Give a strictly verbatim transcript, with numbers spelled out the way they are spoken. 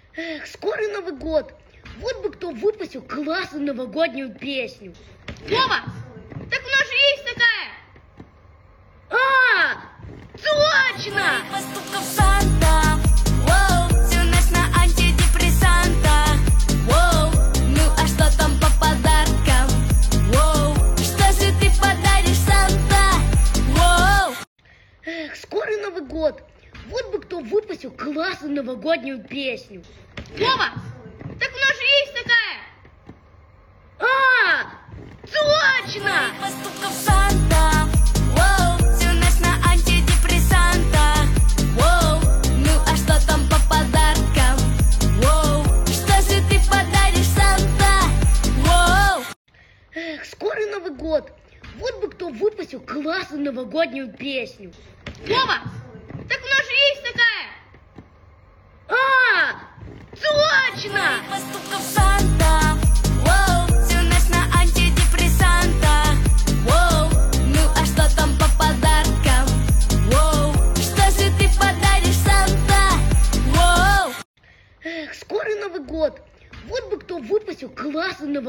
Эх, скоро Новый год. Вот бы кто выпустил классную новогоднюю песню. Вова, так у нас же есть такая. А, точно! Поступков Санта, воу, все наш на антидепрессанта, воу, ну а что там по подаркам, воу, что же ты подаришь, Санта, воу. Эх, скоро Новый год. Вот бы кто выпустил классную новогоднюю песню. Вова, так у нас же есть такая. А, точно! Поступков Санта, воу, все наш на антидепрессанта, воу, ну а что там по подаркам, воу, что же ты подаришь, Санта, воу. Эх, скоро Новый год. Вот бы кто выпустил классную новогоднюю песню. Вова, так у нас же есть такая. А, точно! Поступков Санта, воу, все наш на антидепрессанта, воу, ну а что там по подаркам, воу, что же ты подаришь, Санта, воу. Эх, скоро Новый год. Вот бы кто выпустил классную новогоднюю